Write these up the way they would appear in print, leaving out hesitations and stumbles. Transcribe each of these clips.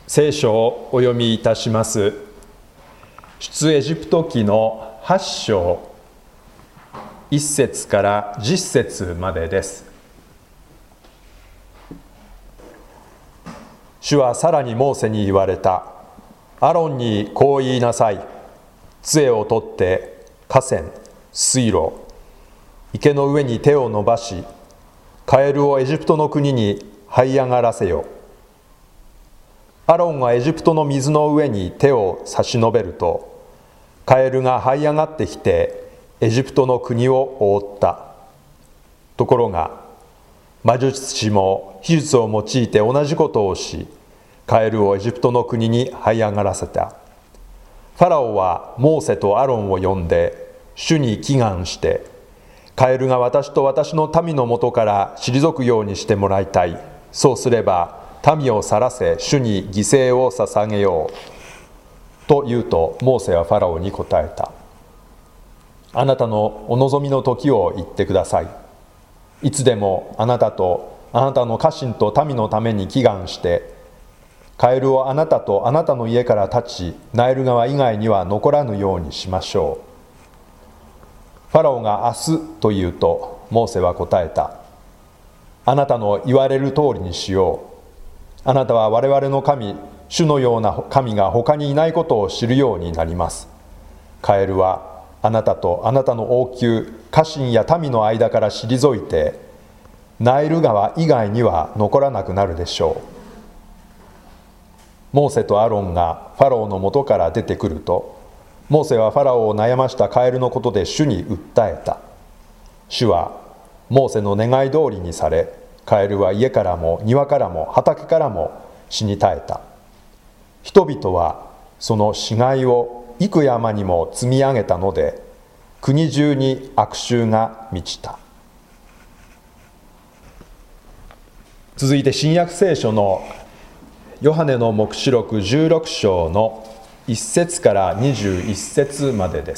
聖書をお読みいたします。出エジプト記の8章1節から10節までです。主はさらにモーセに言われた。アロンにこう言いなさい。杖を取って河川、水路、池の上に手を伸ばし、カエルをエジプトの国に這い上がらせよ。アロンがエジプトの水の上に手を差し伸べると、カエルが這い上がってきてエジプトの国を覆った。ところが魔術師も秘術を用いて同じことをし、カエルをエジプトの国に這い上がらせた。ファラオはモーセとアロンを呼んで主に祈願して、カエルが私と私の民のもとから退くようにしてもらいたい。そうすれば民を去らせ主に犠牲を捧げよう。と言うと、モーセはファラオに答えた。あなたのお望みの時を言ってください。いつでもあなたとあなたの家臣と民のために祈願して、カエルをあなたとあなたの家から立ち、ナイル川以外には残らぬようにしましょう。ファラオが明日と言うと、モーセは答えた。あなたの言われる通りにしよう。あなたは我々の神、主のような神が他にいないことを知るようになります。カエルはあなたとあなたの王宮、家臣や民の間から退いて、ナイル川以外には残らなくなるでしょう。モーセとアロンがファラオの元から出てくると、モーセはファラオを悩ましたカエルのことで主に訴えた。主はモーセの願い通りにされ、カエルは家からも庭からも畑からも死に絶えた。人々はその死骸を幾山にも積み上げたので、国中に悪臭が満ちた。続いて新約聖書のヨハネの黙示録16章の1節から21節までです。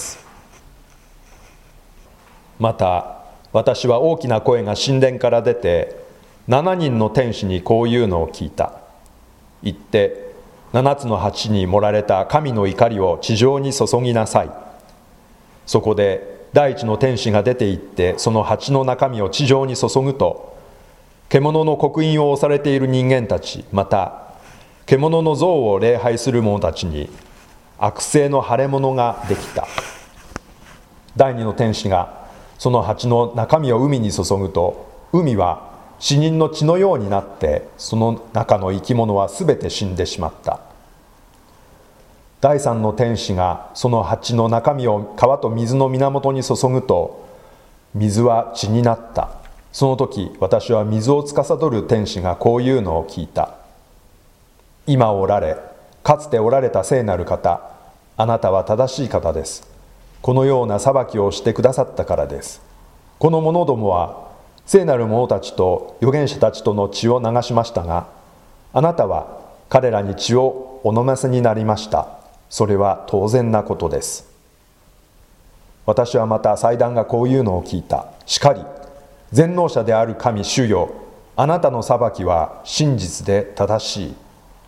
また私は大きな声が神殿から出て、7人の天使にこういうのを聞いた。言って、7つの鉢に盛られた神の怒りを地上に注ぎなさい。そこで第一の天使が出て行って、その鉢の中身を地上に注ぐと、獣の刻印を押されている人間たち、また獣の像を礼拝する者たちに悪性の腫れ物ができた。第二の天使がその鉢の中身を海に注ぐと、海は死人の血のようになって、その中の生き物はすべて死んでしまった。第三の天使がその鉢の中身を川と水の源に注ぐと、水は血になった。その時私は水を司る天使がこういうのを聞いた。今おられ、かつておられた聖なる方、あなたは正しい方です。このような裁きをしてくださったからです。この者どもは聖なる者たちと預言者たちとの血を流しましたが、あなたは彼らに血をお飲ませになりました。それは当然なことです。私はまた祭壇がこういうのを聞いた。しかり、全能者である神主よ、あなたの裁きは真実で正しい。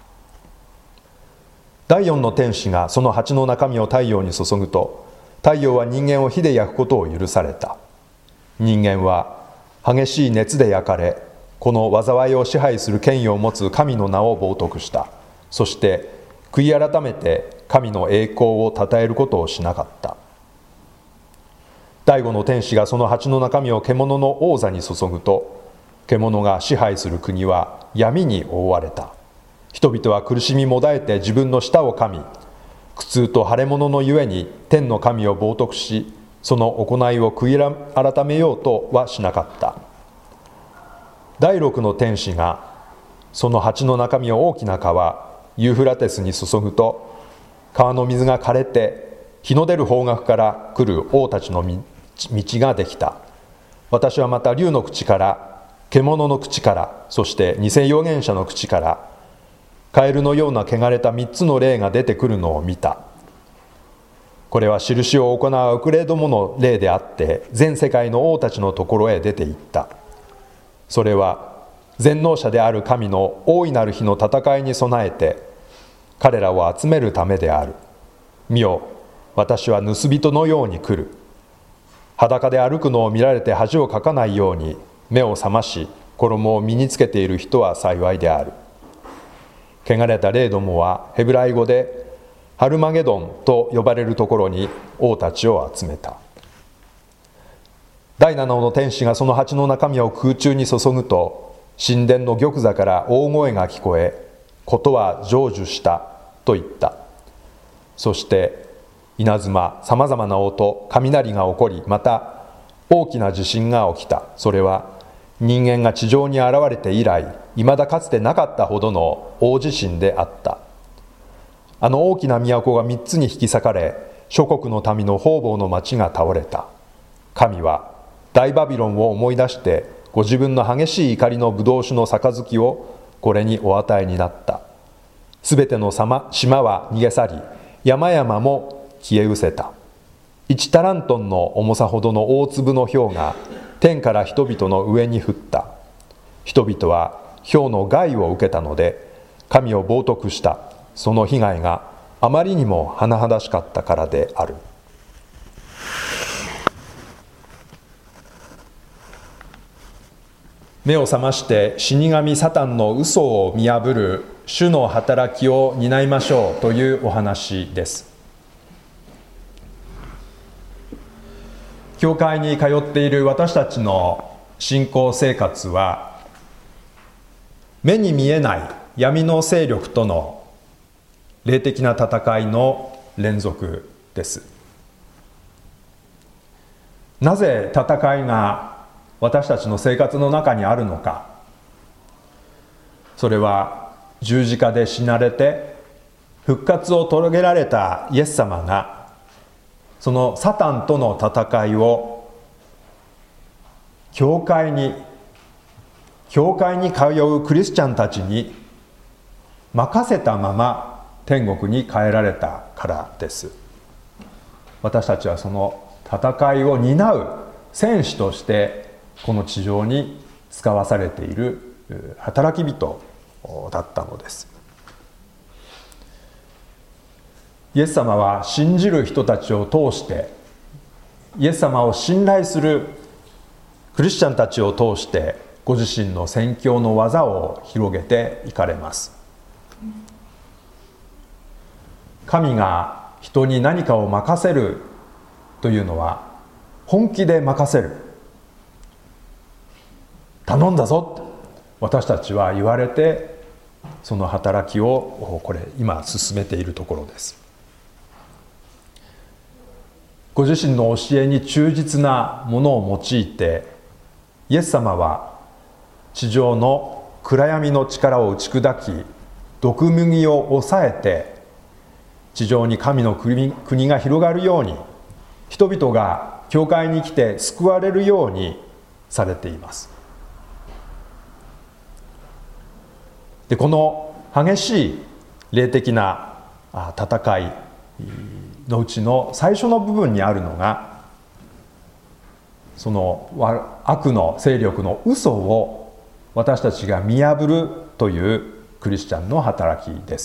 第四の天使がその鉢の中身を太陽に注ぐと、太陽は人間を火で焼くことを許された。人間は激しい熱で焼かれ、この災いを支配する権威を持つ神の名を冒涜した。そして悔い改めて神の栄光を称えることをしなかった。第五の天使がその鉢の中身を獣の王座に注ぐと、獣が支配する国は闇に覆われた。人々は苦しみもだえて自分の舌を噛み、苦痛と腫れ物のゆえに天の神を冒涜し、その行いを悔い改めようとはしなかった。第六の天使がその鉢の中身を大きな川ユーフラテスに注ぐと、川の水が枯れて日の出る方角から来る王たちの道ができた。私はまた竜の口から、獣の口から、そして偽預言者の口から、カエルのような汚れた3つの霊が出てくるのを見た。これは印を行う遅れどもの霊であって、全世界の王たちのところへ出て行った。それは全能者である神の大いなる日の戦いに備えて、 彼らを集めるためである。見よ、私は盗人のように来る。裸で歩くのを見られて恥をかかないように目を覚まし、衣を身につけている人は幸いである。汚れた霊どもはヘブライ語でハルマゲドンと呼ばれるところに王たちを集めた。第7の天使がその鉢の中身を空中に注ぐと、神殿の玉座から大声が聞こえ、ことは成就したと言った。そして稲妻、さまざまな音、雷が起こり、また大きな地震が起きた。それは人間が地上に現れて以来、いまだかつてなかったほどの大地震であった。あの大きな都が3つに引き裂かれ、諸国の民の方々の町が倒れた。神は大バビロンを思い出して、ご自分の激しい怒りの葡萄酒の杯をこれにお与えになった。すべての島は逃げ去り、山々も消え失せた。1タラントンの重さほどの大粒の氷が天から人々の上に降った。人々は氷の害を受けたので、神を冒涜した。その被害があまりにも甚だしかったからである。目を覚まして死神サタンの嘘を見破る主の働きを担いましょうというお話です。教会に通っている私たちの信仰生活は、目に見えない闇の勢力との霊的な戦いの連続です。なぜ戦いが私たちの生活の中にあるのか。それは十字架で死なれて復活を遂げられたイエス様が、そのサタンとの戦いを教会に通うクリスチャンたちに任せたまま天国に帰られたからです。私たちはその戦いを担う戦士としてこの地上に使わされている働き人だったのです。イエス様は信じる人たちを通して、イエス様を信頼するクリスチャンたちを通してご自身の宣教の技を広げていかれます。神が人に何かを任せるというのは本気で任せる。頼んだぞって私たちは言われて、その働きを今進めているところです。ご自身の教えに忠実なものを用いて、イエス様は地上の暗闇の力を打ち砕き、毒麦を抑えて地上に神の国が広がるように、人々が教会に来て救われるようにされています。で、この激しい霊的な戦いのうちの最初の部分にあるのが、その悪の勢力の嘘を私たちが見破るというクリスチャンの働きです。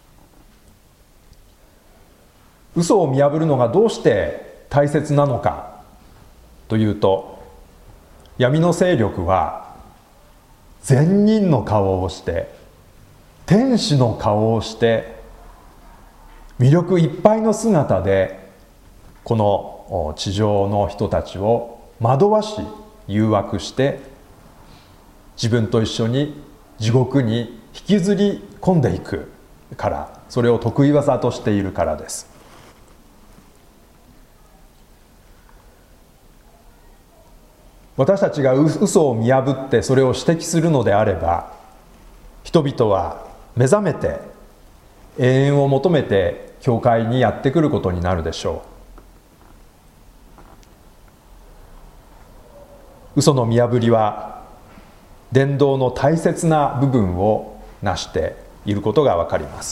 嘘を見破るのがどうして大切なのかというと、闇の勢力は善人の顔をして、天使の顔をして、魅力いっぱいの姿でこの地上の人たちを惑わし誘惑して、自分と一緒に地獄に引きずり込んでいくから、それを得意技としているからです。私たちが嘘を見破ってそれを指摘するのであれば、人々は目覚めて永遠を求めて教会にやってくることになるでしょう。嘘の見破りは伝道の大切な部分を成していることがわかります。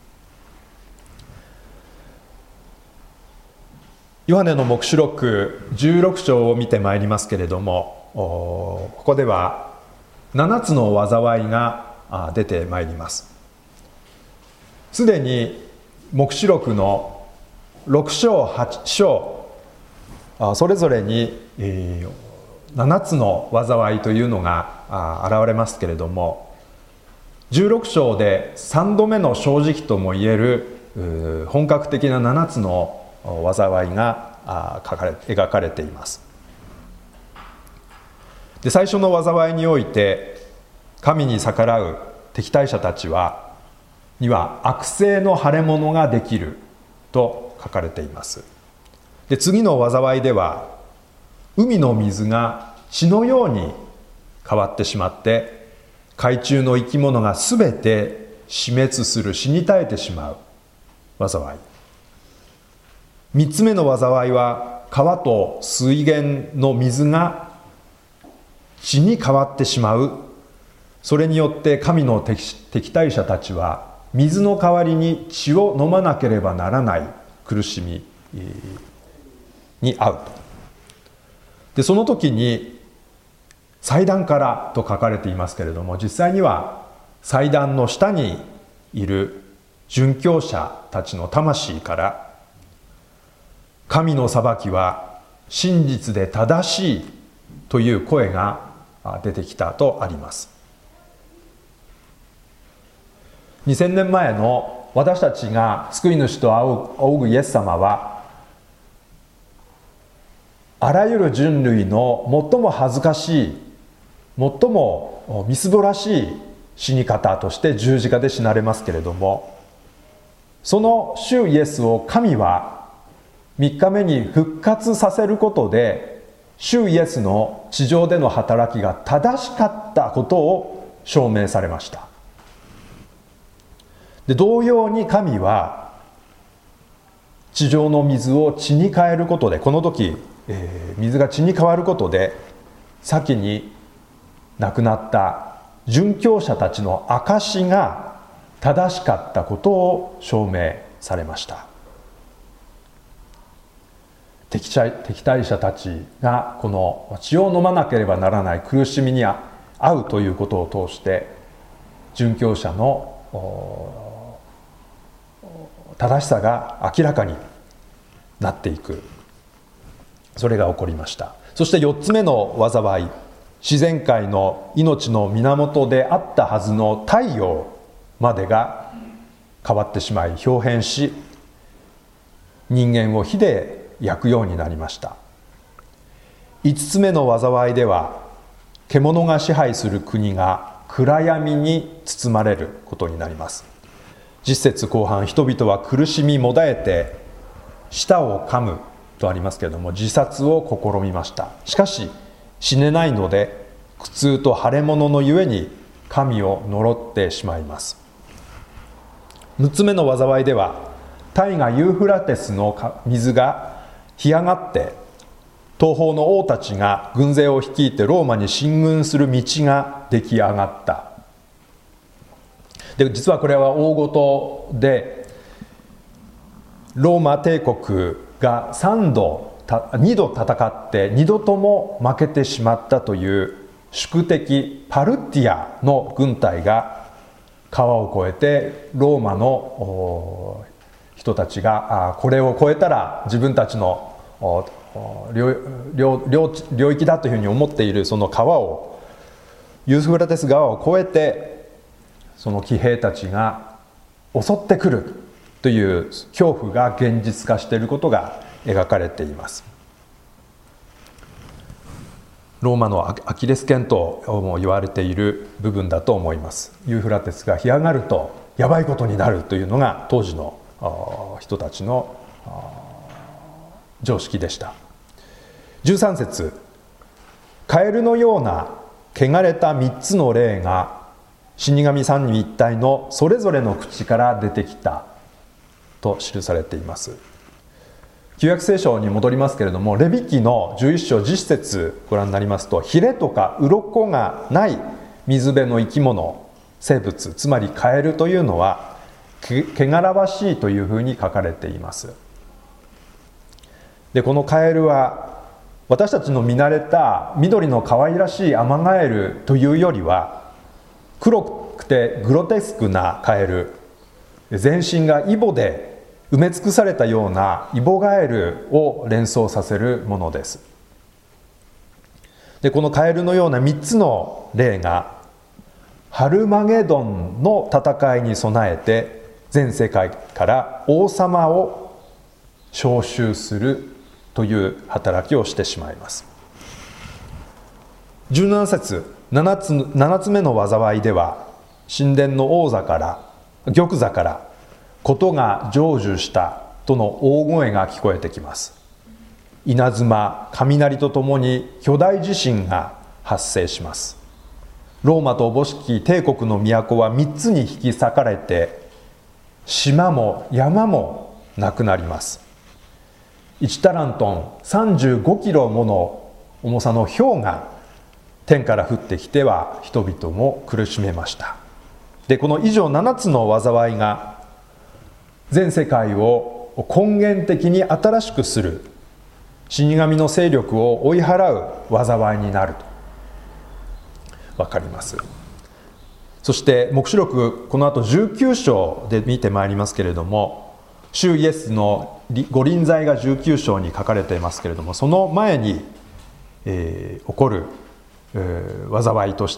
ヨハネの黙示録16章を見てまいりますけれども、ここでは7つの災いが出てまいります。 すでに黙示録の6章8章それぞれに7つの災いというのが現れますけれども、16章で3度目の正直ともいえる本格的な7つの災いが描かれています。で、最初の災いにおいて神に逆らう敵対者たちには悪性の腫れ物ができると書かれています。で、次の災いでは海の水が血のように変わってしまって海中の生き物がすべて死滅する、死に絶えてしまう災い。3つ目の災いは川と水源の水が血に変わってしまう。それによって神の敵対者たちは水の代わりに血を飲まなければならない苦しみに遭うと。で、その時に祭壇からと書かれていますけれども、実際には祭壇の下にいる殉教者たちの魂から神の裁きは真実で正しいという声が出てきたとあります。2000年前の私たちが救い主と仰ぐイエス様は、あらゆる人類の最も恥ずかしい、最もみすぼらしい死に方として十字架で死なれますけれども、その主イエスを神は3日目に復活させることで、主イエスの地上での働きが正しかったことを証明されました。で、同様に神は地上の水を血に変えることで、この時、水が血に変わることで先に亡くなった殉教者たちの証が正しかったことを証明されました。敵対者たちがこの血を飲まなければならない苦しみに遭うということを通して、殉教者の正しさが明らかになっていく、それが起こりました。そして4つ目の災い、自然界の命の源であったはずの太陽までが変わってしまい、豹変し、人間を火で焼くようになりました。5つ目の災いでは、獣が支配する国が暗闇に包まれることになります。10節後半、人々は苦しみもだえて舌を噛むとありますけれども、自殺を試みました。しかし死ねないので、苦痛と腫れ物のゆえに神を呪ってしまいます。6つ目の災いでは、大河ユーフラテスの水が干上がって、東方の王たちが軍勢を率いてローマに進軍する道が出来上がった。で、実はこれは大事で、ローマ帝国が2度戦って2度とも負けてしまったという宿敵パルティアの軍隊が川を越えてローマの人たちがこれを越えたら自分たちの領域だというふうに思っているその川を、ユーフラテス川を越えてその騎兵たちが襲ってくるという恐怖が現実化していることが描かれています。ローマのアキレス腱とも言われている部分だと思います。ユーフラテスが干上がるとやばいことになるというのが当時の人たちの常識でした。13節、カエルのような汚れた3つの霊が死神三位一体のそれぞれの口から出てきたと記されています。旧約聖書に戻りますけれども、レビ記の11章10節ご覧になりますと、ヒレとか鱗がない水辺の生き物、生物、つまりカエルというのは汚らわしいというふうに書かれています。で、このカエルは私たちの見慣れた緑の可愛らしいアマガエルというよりは、黒くてグロテスクなカエル、 全身がイボで埋め尽くされたようなイボガエルを連想させるものです。でこのカエルのような3つの例がハルマゲドンの戦いに備えて全世界から王様を召集するという働きをしてしまいます。17節 7つ目の災いでは、神殿の王座から玉座から事が成就したとの大声が聞こえてきます。稲妻、雷とともに巨大地震が発生します。ローマとおぼしき帝国の都は3つに引き裂かれて、島も山もなくなります。1タラントン35キロもの重さの雹が天から降ってきては人々も苦しめました。でこの以上7つの災いが全世界を根源的に新しくする、死神の勢力を追い払う災いになると分かります。そして黙示録、この後19章で見てまいりますけれども、主イエスの御臨在が19章に書かれていますけれども、その前に、起こる、災いとして、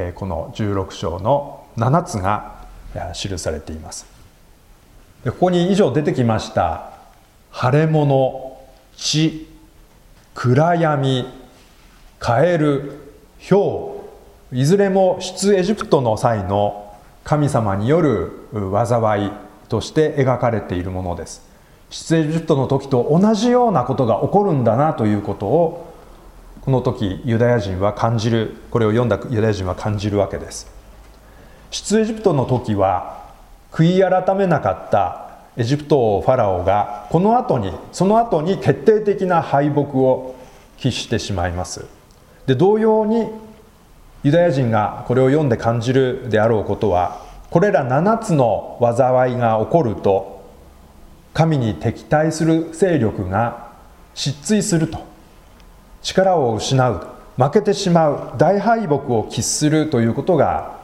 この16章の7つが記されています。でここに以上出てきました腫れ物、血、暗闇、カエル、雹、いずれも出エジプトの際の神様による災いとして描かれているものです。出エジプトの時と同じようなことが起こるんだなということを、この時ユダヤ人は感じる、これを読んだユダヤ人は感じるわけです。出エジプトの時は悔い改めなかったエジプト王ファラオがその後に決定的な敗北を喫してしまいます。で同様にユダヤ人がこれを読んで感じるであろうことは、これら7つの災いが起こると神に敵対する勢力が失墜すると、力を失う、負けてしまう、大敗北を喫するということが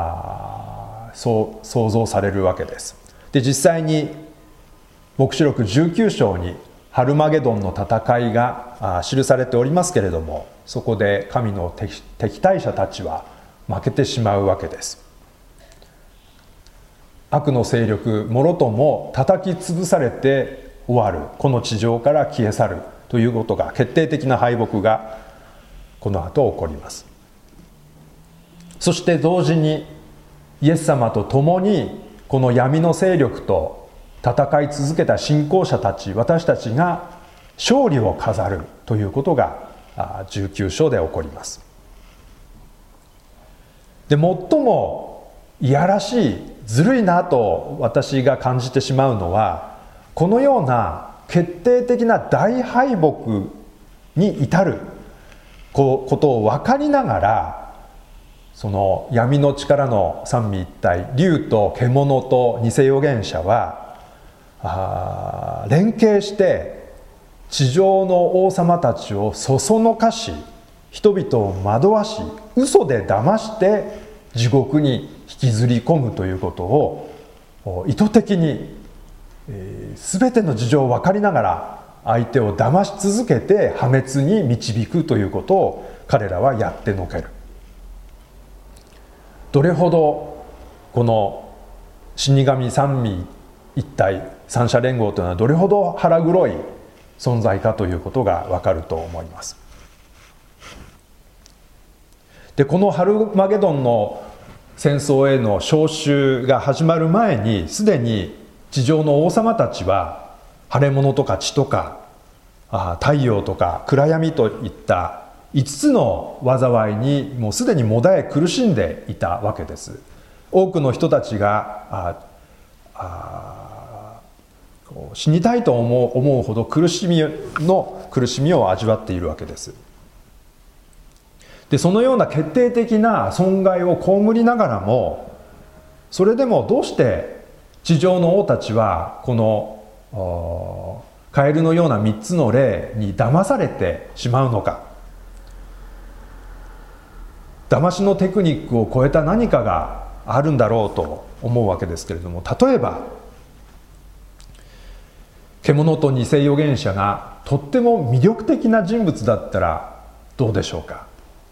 そう想像されるわけです。で実際に黙示録19章にハルマゲドンの戦いが記されておりますけれども、そこで神の敵対者たちは負けてしまうわけです。悪の勢力もろとも叩き潰されて終わる、この地上から消え去るということが、決定的な敗北がこの後起こります。そして同時にイエス様と共にこの闇の勢力と戦い続けた信仰者たち、私たちが勝利を飾るということが19章で起こります。で最もいやらしい、ずるいなと私が感じてしまうのは、このような決定的な大敗北に至ることを分かりながら、その闇の力の三位一体、竜と獣と偽預言者は連携して地上の王様たちをそそのかし、人々を惑わし、嘘で騙して地獄に引きずり込むということを意図的に、全ての事情を分かりながら相手を騙し続けて破滅に導くということを彼らはやってのける。どれほどこの死神三位一体、三者連合というのはどれほど腹黒い存在かということがわかると思います。でこのハルマゲドンの戦争への召集が始まる前に、すでに地上の王様たちは腫れ物とか血とか太陽とか暗闇といった5つの災いにもうすでにもだえ苦しんでいたわけです。多くの人たちが死にたいと思うほど苦しみを味わっているわけです。でそのような決定的な損害を被りながらも、それでもどうして地上の王たちはこのカエルのような3つの例に騙されてしまうのか。騙しのテクニックを超えた何かがあるんだろうと思うわけですけれども、例えば獣と偽預言者がとっても魅力的な人物だったらどうでしょうか。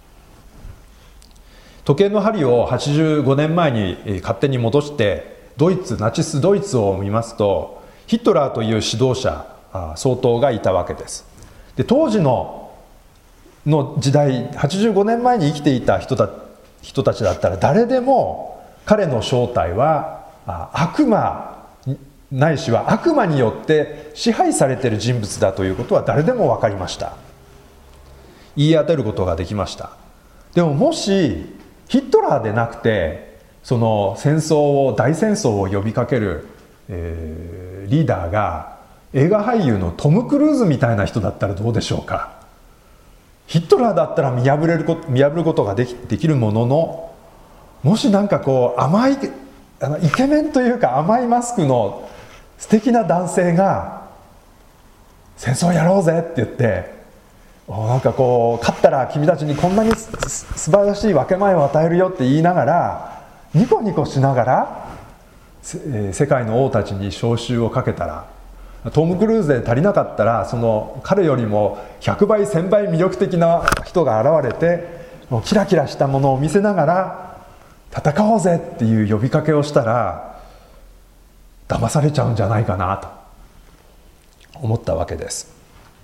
時計の針を85年前に勝手に戻してナチスドイツを見ますと、ヒトラーという指導者総統がいたわけです。で当時の時代、85年前に生きていた人たちだったら誰でも彼の正体は悪魔ないしは悪魔によって支配されている人物だということは誰でも分かりました。言い当てることができました。でももしヒトラーでなくてその大戦争を呼びかける、リーダーが映画俳優のトム・クルーズみたいな人だったらどうでしょうか。ヒトラーだったら見破ることができるものの、もしなんかこう甘いイケメンというか甘いマスクの素敵な男性が戦争やろうぜって言って、なんかこう勝ったら君たちにこんなに素晴らしい分け前を与えるよって言いながらニコニコしながら世界の王たちに召集をかけたら、トム・クルーズで足りなかったらその彼よりも100倍1000倍魅力的な人が現れてキラキラしたものを見せながら戦おうぜっていう呼びかけをしたら騙されちゃうんじゃないかなと思ったわけです。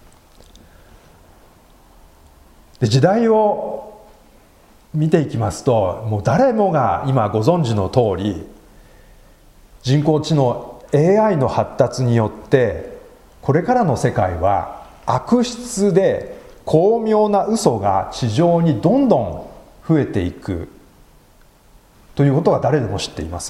で時代を見ていきますと、もう誰もが今ご存知の通り、人工知能 AI の発達によってこれからの世界は悪質で巧妙な嘘が地上にどんどん増えていくということは誰でも知っています。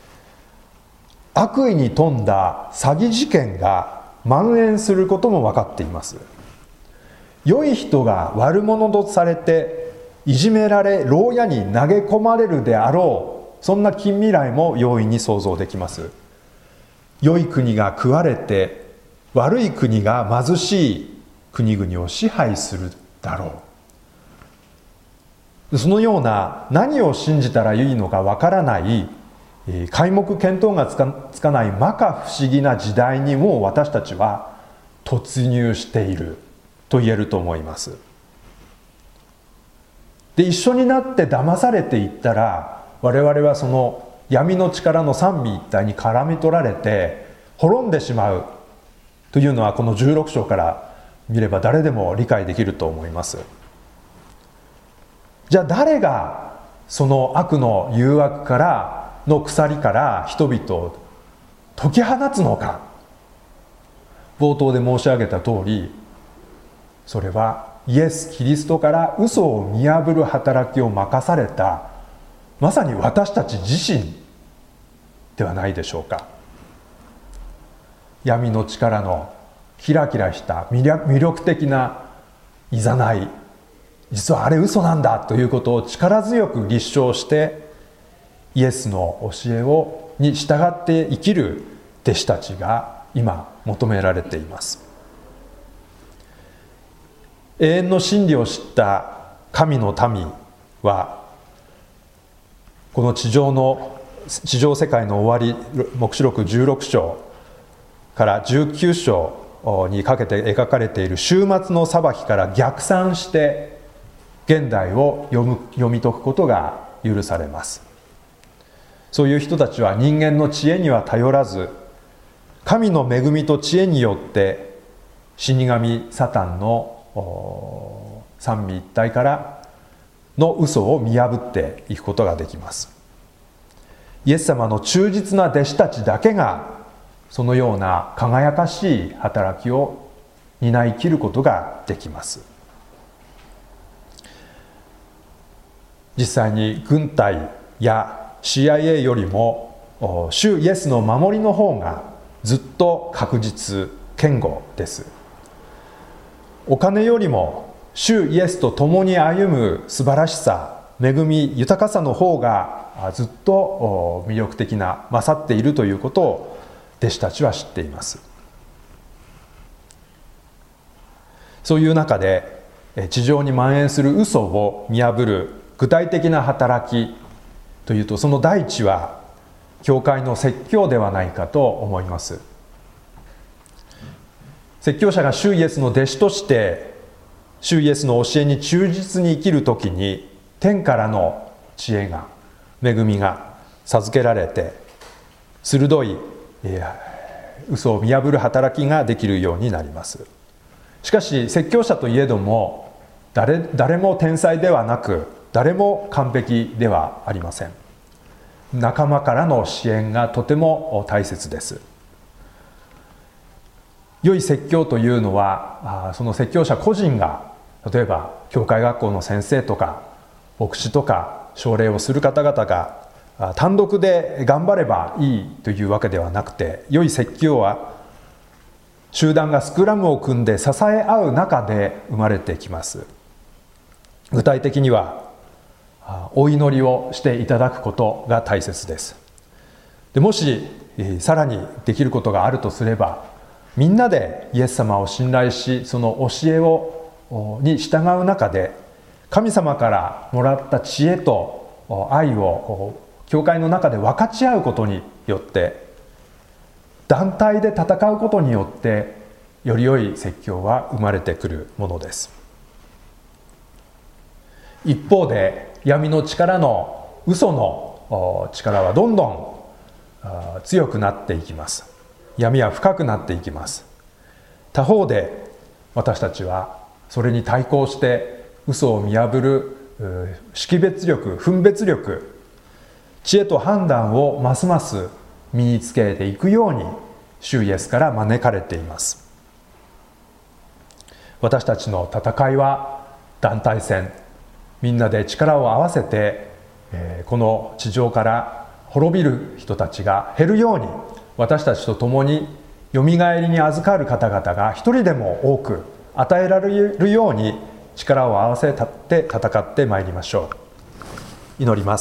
悪意に富んだ詐欺事件が蔓延することも分かっています。良い人が悪者とされていじめられ牢屋に投げ込まれるであろう、そんな近未来も容易に想像できます。良い国が食われて悪い国が貧しい国々を支配するだろう。そのような何を信じたらいいのかわからない皆目見当がつかない摩訶不思議な時代にも私たちは突入していると言えると思います。で一緒になって騙されていったら、我々はその闇の力の三位一体に絡み取られて滅んでしまうというのは、この16章から見れば誰でも理解できると思います。じゃあ誰がその悪の誘惑からの鎖から人々を解き放つのか。冒頭で申し上げた通り、それはイエス・キリストから嘘を見破る働きを任されたまさに私たち自身ではないでしょうか。闇の力のキラキラした魅力的ないざない、実はあれ嘘なんだということを力強く立証してイエスの教えに従って生きる弟子たちが今求められています。永遠の真理を知った神の民はこの地上世界の終わり、黙示録16章から19章にかけて描かれている終末の裁きから逆算して現代を読み解くことが許されます。そういう人たちは人間の知恵には頼らず、神の恵みと知恵によって死神サタンの三位一体からの嘘を見破っていくことができます。イエス様の忠実な弟子たちだけがそのような輝かしい働きを担い切ることができます。実際に軍隊や CIA よりも主イエスの守りの方がずっと確実堅固です。お金よりも主イエスと共に歩む素晴らしさ、恵み、豊かさの方がずっと魅力的な、勝っているということを弟子たちは知っています。そういう中で地上に蔓延する嘘を見破る具体的な働き、 というと、その第一は教会の説教ではないかと思います。説教者が主イエスの弟子として主イエスの教えに忠実に生きるときに、天からの知恵が、恵みが授けられて、鋭い嘘を見破る働きができるようになります。しかし説教者といえども、誰も天才ではなく、誰も完璧ではありません。仲間からの支援がとても大切です。良い説教というのは、その説教者個人が、例えば教会学校の先生とか牧師とか奨励をする方々が単独で頑張ればいいというわけではなくて、良い説教は集団がスクラムを組んで支え合う中で生まれてきます。具体的にはお祈りをしていただくことが大切です。でもしさらにできることがあるとすれば、みんなでイエス様を信頼し、その教えに従う中で、神様からもらった知恵と愛を教会の中で分かち合うことによって、団体で戦うことによってより良い説教は生まれてくるものです。一方で闇の力の嘘の力はどんどん強くなっていきます。闇は深くなっていきます。他方で私たちはそれに対抗して嘘を見破る識別力、分別力、知恵と判断をますます身につけていくように主イエスから招かれています。私たちの戦いは団体戦、みんなで力を合わせてこの地上から滅びる人たちが減るように、私たちと共によみがえりに預かる方々が一人でも多く与えられるように力を合わせて戦ってまいりましょう。祈ります。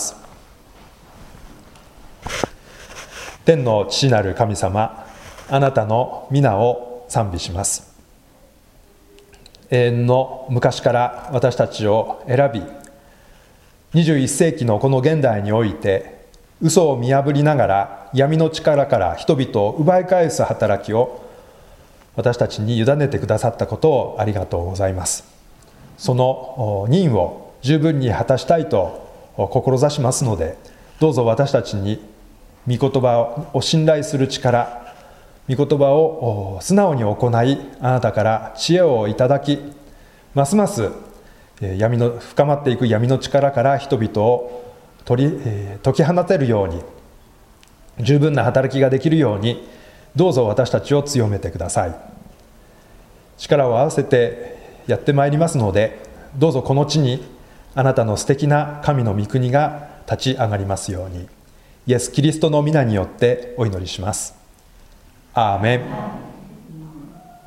天の父なる神様、あなたの皆を賛美します。永遠の昔から私たちを選び、21世紀のこの現代において嘘を見破りながら闇の力から人々を奪い返す働きを私たちに委ねてくださったことをありがとうございます。その任を十分に果たしたいと志しますので、どうぞ私たちに御言葉を信頼する力、御言葉を素直に行い、あなたから知恵をいただき、ますます深まっていく闇の力から人々を解き放てるように、十分な働きができるように、どうぞ私たちを強めてください。力を合わせてやってまいりますので、どうぞこの地にあなたの素敵な神の御国が立ち上がりますように、イエス・キリストの皆によってお祈りします。アーメン。